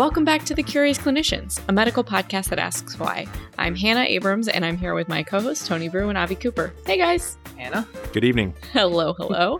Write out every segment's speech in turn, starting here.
Welcome back to The Curious Clinicians, a medical podcast that asks why. I'm Hannah Abrams, and I'm here with my co-hosts, Tony Brew and Avi Cooper. Hey, guys. Hannah. Good evening. Hello.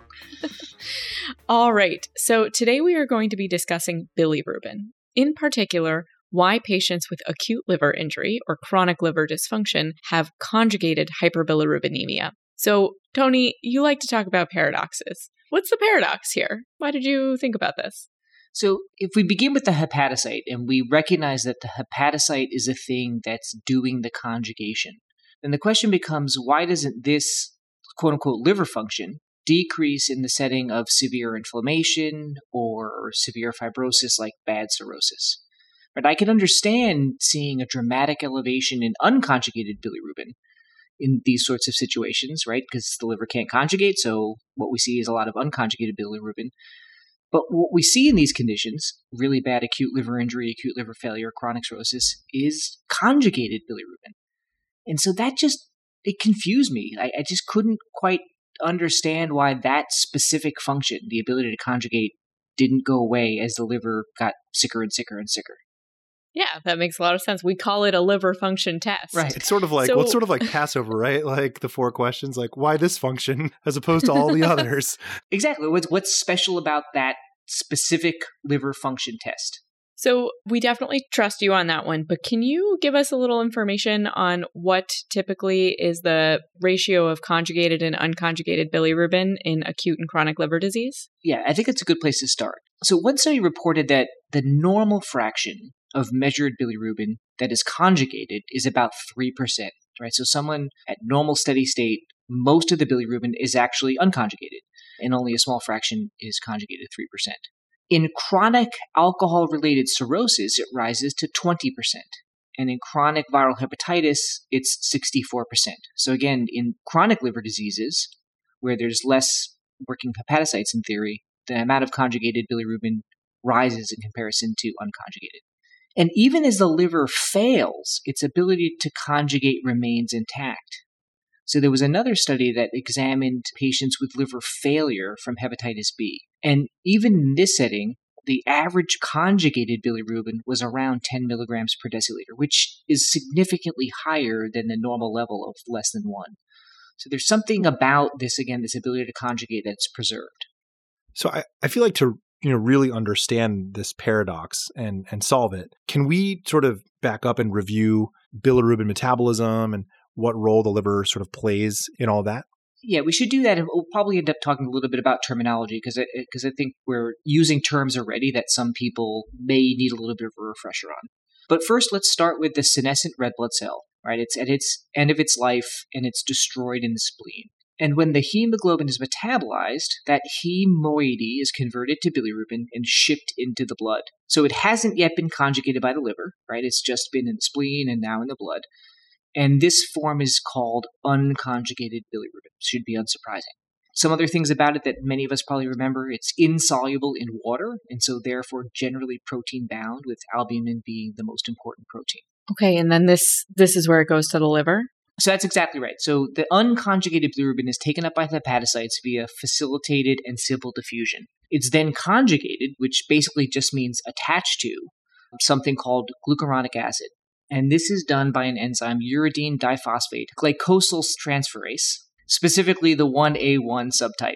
All right. So today we are going to be discussing bilirubin. In particular, why patients with acute liver injury or chronic liver dysfunction have conjugated hyperbilirubinemia. So, Tony, you like to talk about paradoxes. What's the paradox here? Why did you think about this? So if we begin with the hepatocyte and we recognize that the hepatocyte is a thing that's doing the conjugation, then the question becomes, why doesn't this quote-unquote liver function decrease in the setting of severe inflammation or severe fibrosis like bad cirrhosis? But I can understand seeing a dramatic elevation in unconjugated bilirubin in these sorts of situations, right? Because the liver can't conjugate, so what we see is a lot of unconjugated bilirubin. But what we see in these conditions, really bad acute liver injury, acute liver failure, chronic cirrhosis, is conjugated bilirubin. And so it confused me. I just couldn't quite understand why that specific function, the ability to conjugate, didn't go away as the liver got sicker and sicker and sicker. Yeah, that makes a lot of sense. We call it a liver function test. Right. It's sort of like, it's sort of like Passover, right? Like the 4 questions, like why this function as opposed to all the others? Exactly. What's special about that specific liver function test? So we definitely trust you on that one, but can you give us a little information on what typically is the ratio of conjugated and unconjugated bilirubin in acute and chronic liver disease? Yeah, I think it's a good place to start. So one study reported that the normal fraction of measured bilirubin that is conjugated is about 3%, right? So someone at normal steady state, most of the bilirubin is actually unconjugated, and only a small fraction is conjugated, 3%. In chronic alcohol-related cirrhosis, it rises to 20%. And in chronic viral hepatitis, it's 64%. So again, in chronic liver diseases, where there's less working hepatocytes in theory, the amount of conjugated bilirubin rises in comparison to unconjugated. And even as the liver fails, its ability to conjugate remains intact. So there was another study that examined patients with liver failure from hepatitis B. And even in this setting, the average conjugated bilirubin was around 10 milligrams per deciliter, which is significantly higher than the normal level of less than 1. So there's something about this, again, this ability to conjugate that's preserved. So I feel like to really understand this paradox and solve it, can we sort of back up and review bilirubin metabolism and what role the liver sort of plays in all that? Yeah, we should do that. And we'll probably end up talking a little bit about terminology because I think we're using terms already that some people may need a little bit of a refresher on. But first, let's start with the senescent red blood cell, right? It's at its end of its life and it's destroyed in the spleen. And when the hemoglobin is metabolized, that heme moiety is converted to bilirubin and shipped into the blood. So it hasn't yet been conjugated by the liver, right? It's just been in the spleen and now in the blood. And this form is called unconjugated bilirubin. Should be unsurprising. Some other things about it that many of us probably remember, it's insoluble in water, and so therefore generally protein-bound, with albumin being the most important protein. Okay, and then this is where it goes to the liver? So that's exactly right. So the unconjugated bilirubin is taken up by the hepatocytes via facilitated and simple diffusion. It's then conjugated, which basically just means attached to, something called glucuronic acid. And this is done by an enzyme, uridine diphosphate glycosyl transferase, specifically the 1A1 subtype.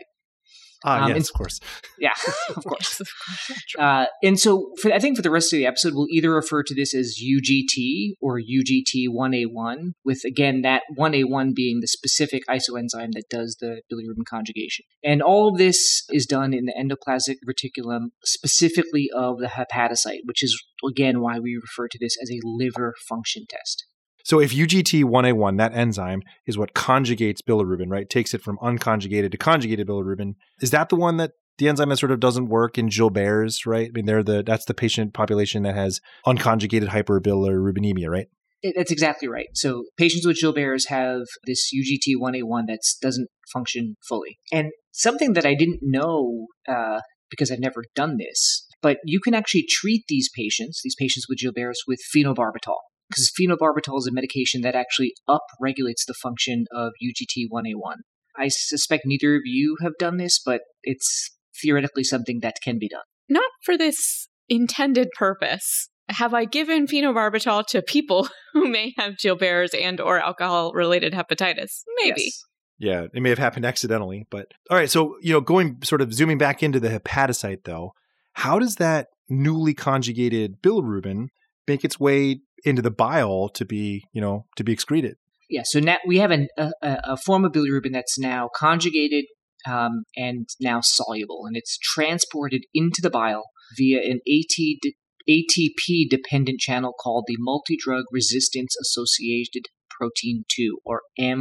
Yes, of course. Yeah, of course. And so I think for the rest of the episode, we'll either refer to this as UGT or UGT1A1, with, again, that 1A1 being the specific isoenzyme that does the bilirubin conjugation. And all of this is done in the endoplasmic reticulum, specifically of the hepatocyte, which is, again, why we refer to this as a liver function test. So if UGT1A1, that enzyme, is what conjugates bilirubin, right? Takes it from unconjugated to conjugated bilirubin. Is that the one that the enzyme that sort of doesn't work in Gilbert's, right? I mean, that's the patient population that has unconjugated hyperbilirubinemia, right? That's exactly right. So patients with Gilbert's have this UGT1A1 that doesn't function fully. And something that I didn't know, because I've never done this, but you can actually treat these patients with Gilbert's, with phenobarbital. Because phenobarbital is a medication that actually upregulates the function of UGT1A1. I suspect neither of you have done this, but it's theoretically something that can be done. Not for this intended purpose. have I given phenobarbital to people who may have Gilbert's and or alcohol-related hepatitis? Maybe. Yes. Yeah, it may have happened accidentally, but all right. So, going sort of zooming back into the hepatocyte though, how does that newly conjugated bilirubin make its way into the bile to be excreted? Yeah, so now we have a form of bilirubin that's now conjugated and now soluble, and it's transported into the bile via an ATP-dependent channel called the multidrug resistance associated protein 2, or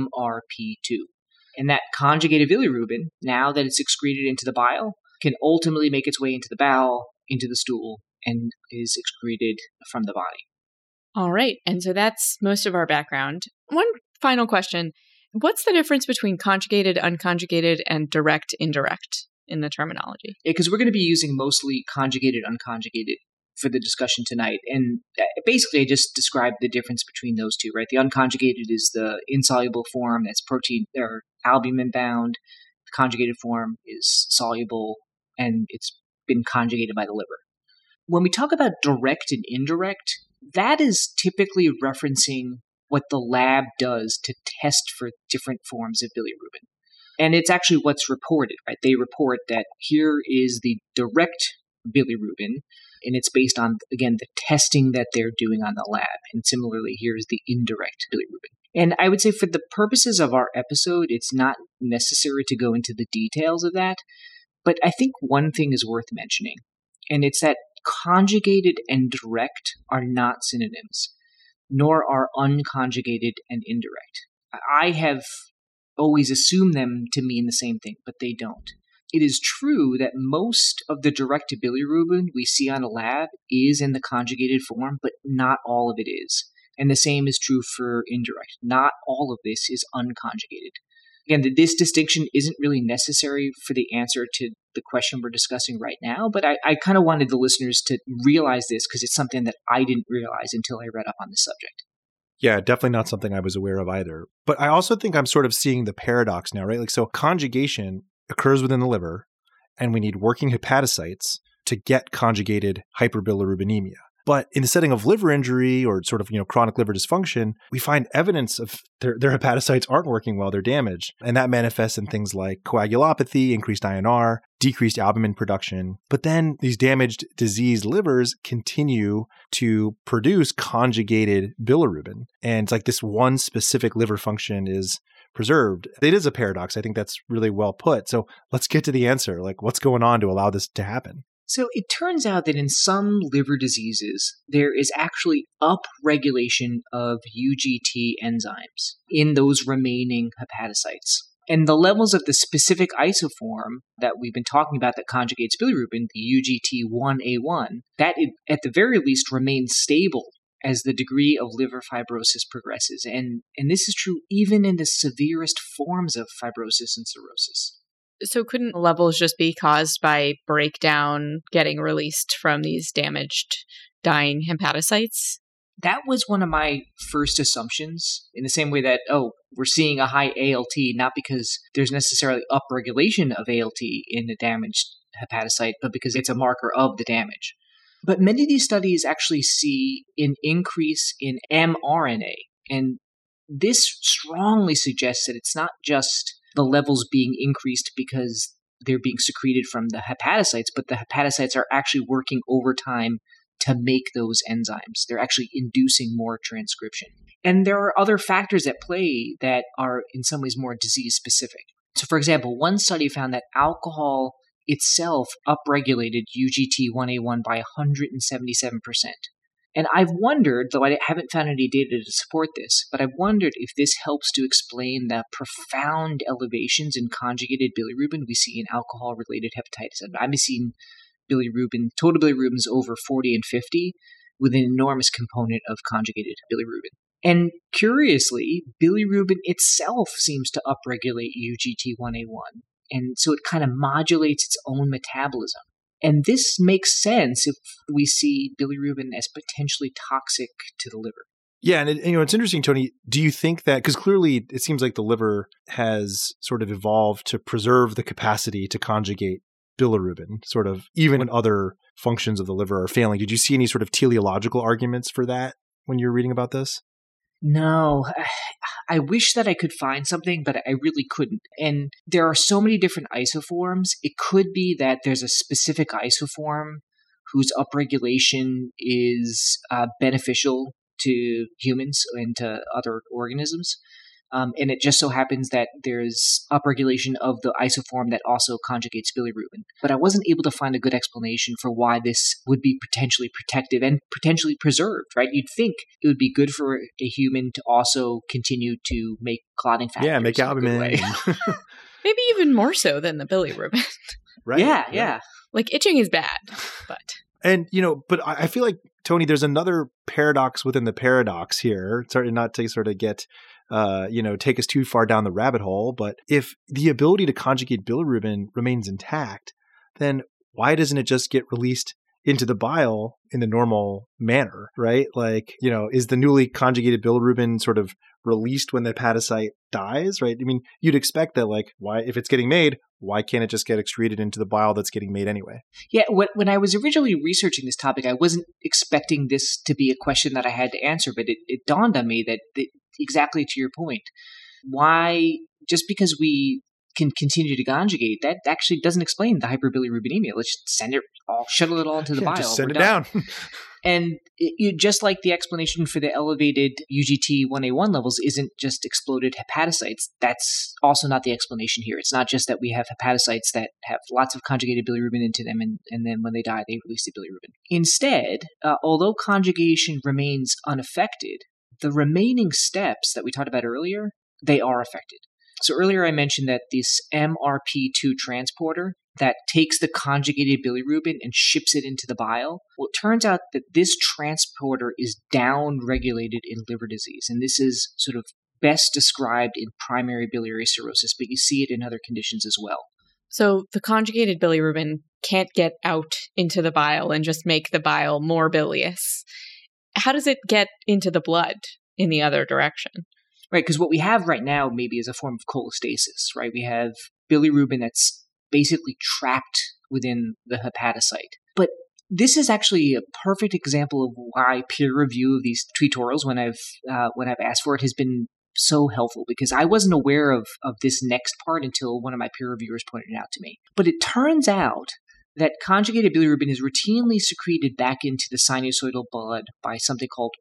MRP2. And that conjugated bilirubin, now that it's excreted into the bile, can ultimately make its way into the bowel, into the stool, and is excreted from the body. All right. And so that's most of our background. One final question. What's the difference between conjugated, unconjugated, and direct, indirect in the terminology? Because we're going to be using mostly conjugated, unconjugated for the discussion tonight. And basically, I just described the difference between those two, right? The unconjugated is the insoluble form that's protein or albumin bound. The conjugated form is soluble and it's been conjugated by the liver. When we talk about direct and indirect, that is typically referencing what the lab does to test for different forms of bilirubin. And it's actually what's reported, right? They report that here is the direct bilirubin, and it's based on, again, the testing that they're doing on the lab. And similarly, here's the indirect bilirubin. And I would say for the purposes of our episode, it's not necessary to go into the details of that. But I think one thing is worth mentioning, and it's that conjugated and direct are not synonyms, nor are unconjugated and indirect. I have always assumed them to mean the same thing, but they don't. It is true that most of the direct bilirubin we see on a lab is in the conjugated form, but not all of it is. And the same is true for indirect. Not all of this is unconjugated. Again, this distinction isn't really necessary for the answer to the question we're discussing right now, but I kind of wanted the listeners to realize this because it's something that I didn't realize until I read up on this subject. Yeah, definitely not something I was aware of either. But I also think I'm sort of seeing the paradox now, right? Like, so conjugation occurs within the liver, and we need working hepatocytes to get conjugated hyperbilirubinemia. But in the setting of liver injury or sort of, chronic liver dysfunction, we find evidence of their hepatocytes aren't working well, they're damaged. And that manifests in things like coagulopathy, increased INR, decreased albumin production. But then these damaged, diseased livers continue to produce conjugated bilirubin. And it's like this one specific liver function is preserved. It is a paradox. I think that's really well put. So let's get to the answer. Like, what's going on to allow this to happen? So it turns out that in some liver diseases, there is actually upregulation of UGT enzymes in those remaining hepatocytes. And the levels of the specific isoform that we've been talking about that conjugates bilirubin, the UGT1A1, that at the very least remains stable as the degree of liver fibrosis progresses. And this is true even in the severest forms of fibrosis and cirrhosis. So couldn't levels just be caused by breakdown getting released from these damaged, dying hepatocytes? That was one of my first assumptions, in the same way that, we're seeing a high ALT, not because there's necessarily upregulation of ALT in a damaged hepatocyte, but because it's a marker of the damage. But many of these studies actually see an increase in mRNA, and this strongly suggests that it's not just the levels being increased because they're being secreted from the hepatocytes, but the hepatocytes are actually working overtime to make those enzymes. They're actually inducing more transcription. And there are other factors at play that are in some ways more disease specific. So for example, one study found that alcohol itself upregulated UGT1A1 by 177%. And I've wondered, though I haven't found any data to support this, but I've wondered if this helps to explain the profound elevations in conjugated bilirubin we see in alcohol-related hepatitis. I've seen total bilirubins over 40 and 50 with an enormous component of conjugated bilirubin. And curiously, bilirubin itself seems to upregulate UGT1A1. And so it kind of modulates its own metabolism. And this makes sense if we see bilirubin as potentially toxic to the liver. Yeah, and it's interesting, Tony. Do you think that, because clearly it seems like the liver has sort of evolved to preserve the capacity to conjugate bilirubin, sort of, even when other functions of the liver are failing. Did you see any sort of teleological arguments for that when you were reading about this? No, I wish that I could find something, but I really couldn't. And there are so many different isoforms. It could be that there's a specific isoform whose upregulation is beneficial to humans and to other organisms. And it just so happens that there's upregulation of the isoform that also conjugates bilirubin. But I wasn't able to find a good explanation for why this would be potentially protective and potentially preserved, right? You'd think it would be good for a human to also continue to make clotting factors. Yeah, make albumin. Maybe even more so than the bilirubin. Right. Yeah. Like itching is bad, but... And, but I feel like, Tony, there's another paradox within the paradox here. Sorry not to sort of get, take us too far down the rabbit hole. But if the ability to conjugate bilirubin remains intact, then why doesn't it just get released into the bile in the normal manner, right? Like, is the newly conjugated bilirubin sort of released when the hepatocyte dies, right? I mean, you'd expect that, like, why, if it's getting made, why can't it just get excreted into the bile that's getting made anyway? Yeah, when I was originally researching this topic, I wasn't expecting this to be a question that I had to answer, but it dawned on me that exactly to your point, why, just because we can continue to conjugate, that actually doesn't explain the hyperbilirubinemia. Let's just shuttle it all into the bile. Just send it down. And just like the explanation for the elevated UGT1A1 levels isn't just exploded hepatocytes, that's also not the explanation here. It's not just that we have hepatocytes that have lots of conjugated bilirubin into them, and then when they die, they release the bilirubin. Instead, although conjugation remains unaffected, the remaining steps that we talked about earlier, they are affected. So earlier I mentioned that this MRP2 transporter that takes the conjugated bilirubin and ships it into the bile. Well, it turns out that this transporter is down-regulated in liver disease, and this is sort of best described in primary biliary cirrhosis, but you see it in other conditions as well. So the conjugated bilirubin can't get out into the bile and just make the bile more bilious. How does it get into the blood in the other direction? Right, because what we have right now maybe is a form of cholestasis, right? We have bilirubin that's basically trapped within the hepatocyte. But this is actually a perfect example of why peer review of these tutorials, when I've asked for it, has been so helpful, because I wasn't aware of this next part until one of my peer reviewers pointed it out to me. But it turns out that conjugated bilirubin is routinely secreted back into the sinusoidal blood by something called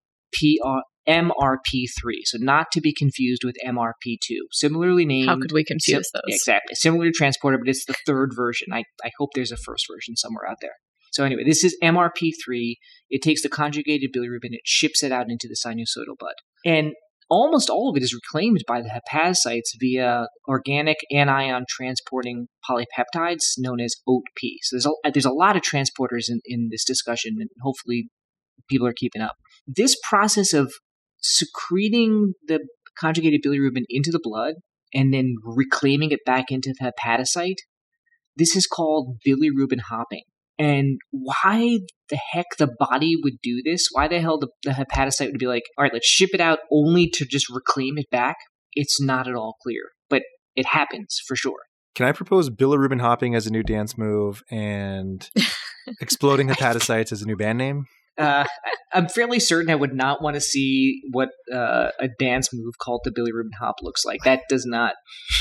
MRP3, so not to be confused with MRP2. Similarly named. How could we confuse those? Exactly. Similar transporter, but it's the third version. I hope there's a first version somewhere out there. So anyway, this is MRP3. It takes the conjugated bilirubin, it ships it out into the sinusoidal blood. And almost all of it is reclaimed by the hepatocytes via organic anion transporting polypeptides known as OATP. So there's a lot of transporters in this discussion, and hopefully people are keeping up. This process of secreting the conjugated bilirubin into the blood and then reclaiming it back into the hepatocyte, this is called bilirubin hopping. And why the heck the body would do this, why the hell the hepatocyte would be like, all right, let's ship it out only to just reclaim it back, it's not at all clear. But it happens for sure. Can I propose bilirubin hopping as a new dance move and exploding hepatocytes as a new band name? I'm fairly certain I would not want to see what a dance move called the bilirubin hop looks like. That does not...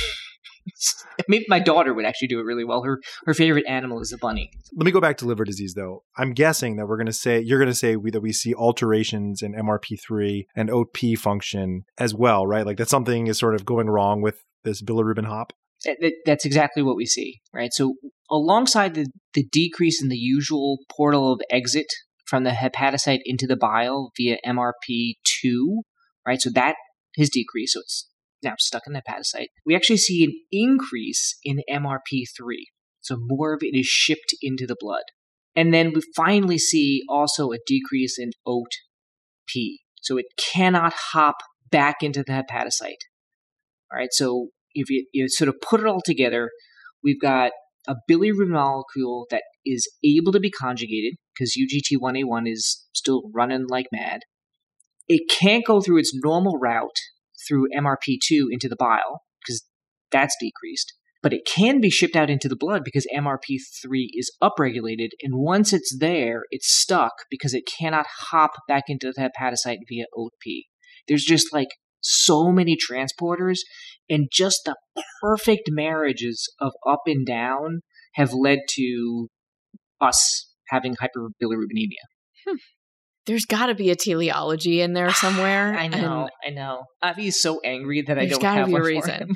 Maybe my daughter would actually do it really well. Her favorite animal is a bunny. Let me go back to liver disease, though. I'm guessing that you're going to say that we see alterations in MRP3 and OATP function as well, right? Like that something is sort of going wrong with this bilirubin hop. That's exactly what we see, right? So alongside the decrease in the usual portal of exit from the hepatocyte into the bile via MRP2, right? So that has decreased, so it's now stuck in the hepatocyte. We actually see an increase in MRP3, so more of it is shipped into the blood. And then we finally see also a decrease in OATP, so it cannot hop back into the hepatocyte. All right, so if you sort of put it all together, we've got a bilirubin molecule that is able to be conjugated because UGT1A1 is still running like mad. It can't go through its normal route through MRP2 into the bile because that's decreased. but it can be shipped out into the blood because MRP3 is upregulated, and once it's there, it's stuck because it cannot hop back into the hepatocyte via OATP. There's just like so many transporters, and just the perfect marriages of up and down have led to us having hyperbilirubinemia. There's got to be a teleology in there somewhere. I know. Avi's so angry that I don't gotta have be a one reason. for him.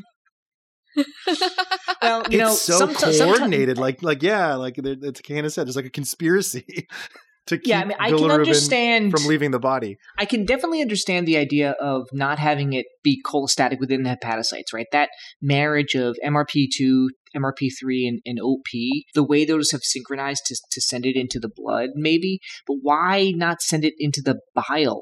Well, It's so coordinated. Like it's Candace said, there's like a conspiracy to keep I can understand from leaving the body. I can definitely understand the idea of not having it be cholestatic within the hepatocytes, right? That marriage of MRP2, MRP3, and OP, the way those have synchronized to send it into the blood, maybe, but why not send it into the bile?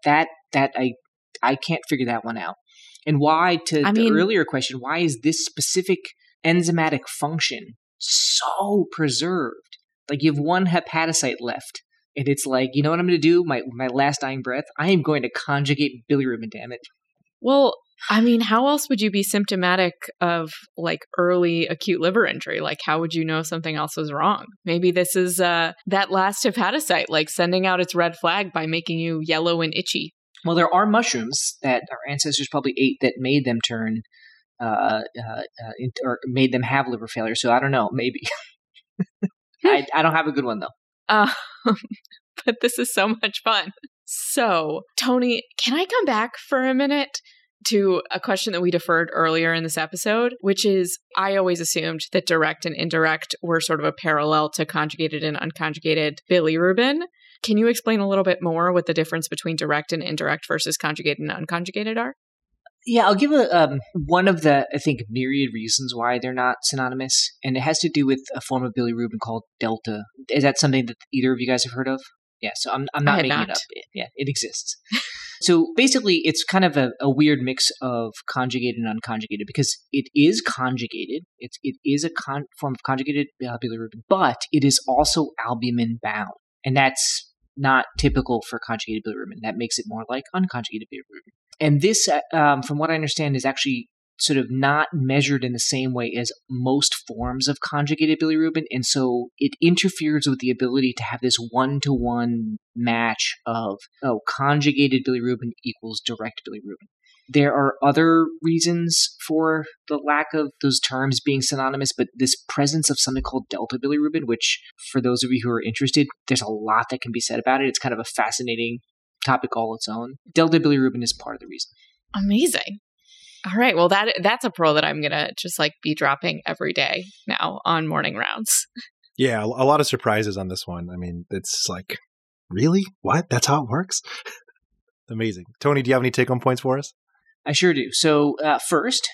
I can't figure that one out. And why, the earlier question, why is this specific enzymatic function so preserved? Like you have one hepatocyte left, and it's like, you know what I'm going to do? My last dying breath? I am going to conjugate bilirubin, damn it. Well, I mean, how else would you be symptomatic of like early acute liver injury? Like, how would you know something else was wrong? Maybe this is that last hepatocyte, like sending out its red flag by making you yellow and itchy. Well, there are mushrooms that our ancestors probably ate that made them turn, or made them have liver failure. So I don't know, maybe. I don't have a good one though. But this is so much fun. So, Tony, can I come back for a minute to a question that we deferred earlier in this episode, which is I always assumed that direct and indirect were sort of a parallel to conjugated and unconjugated bilirubin. Can you explain a little bit more what the difference between direct and indirect versus conjugated and unconjugated are? Yeah, I'll give one of the, I think, myriad reasons why they're not synonymous, and it has to do with a form of bilirubin called delta. Is that something that either of you guys have heard of? Yeah, so I'm not making it up. Yeah, it exists. So basically, it's kind of a weird mix of conjugated and unconjugated because it is conjugated. It is a form of conjugated bilirubin, but it is also albumin bound, and that's not typical for conjugated bilirubin. That makes it more like unconjugated bilirubin. And this, from what I understand, is actually sort of not measured in the same way as most forms of conjugated bilirubin. And so it interferes with the ability to have this one-to-one match of, conjugated bilirubin equals direct bilirubin. There are other reasons for the lack of those terms being synonymous, but this presence of something called delta bilirubin, which for those of you who are interested, there's a lot that can be said about it. It's kind of a fascinating topic all its own. Delta bilirubin is part of the reason. Amazing. All right. Well, that's a pearl that I'm going to just like be dropping every day now on morning rounds. Yeah, a lot of surprises on this one. I mean, it's like, really? What? That's how it works? Amazing. Tony, do you have any take-home points for us? I sure do. So first,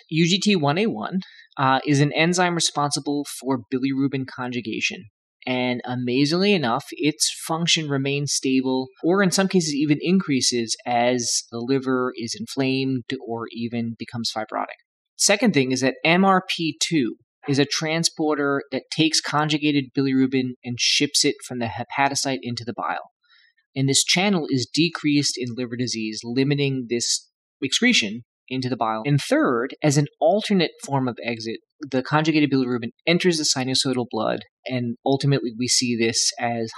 UGT1A1 is an enzyme responsible for bilirubin conjugation. And amazingly enough, its function remains stable, or in some cases even increases as the liver is inflamed or even becomes fibrotic. Second thing is that MRP2 is a transporter that takes conjugated bilirubin and ships it from the hepatocyte into the bile. And this channel is decreased in liver disease, limiting this excretion into the bile. And third, as an alternate form of exit, the conjugated bilirubin enters the sinusoidal blood, and ultimately we see this as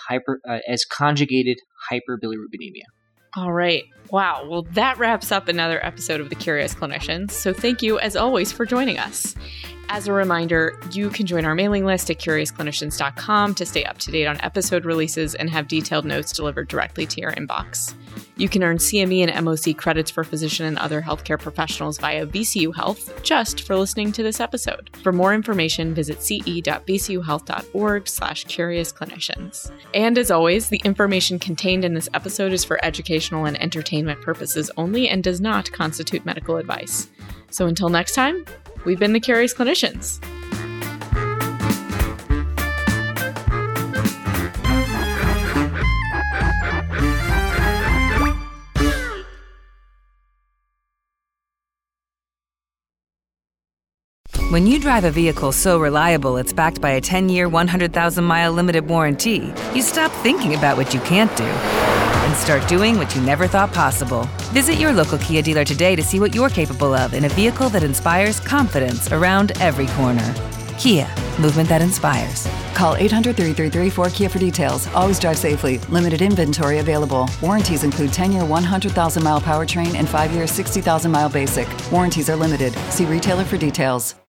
conjugated hyperbilirubinemia. All right. Wow. Well, that wraps up another episode of The Curious Clinicians. So thank you, as always, for joining us. As a reminder, you can join our mailing list at curiousclinicians.com to stay up to date on episode releases and have detailed notes delivered directly to your inbox. You can earn CME and MOC credits for physician and other healthcare professionals via VCU Health just for listening to this episode. For more information, visit ce.vcuhealth.org/curiousclinicians. And as always, the information contained in this episode is for educational and entertainment purposes only and does not constitute medical advice. So until next time, we've been the Curious Clinicians. When you drive a vehicle so reliable it's backed by a 10-year, 100,000-mile limited warranty, you stop thinking about what you can't do and start doing what you never thought possible. Visit your local Kia dealer today to see what you're capable of in a vehicle that inspires confidence around every corner. Kia, movement that inspires. Call 800-333-4KIA for details. Always drive safely. Limited inventory available. Warranties include 10-year 100,000-mile powertrain and 5-year 60,000-mile basic. Warranties are limited. See retailer for details.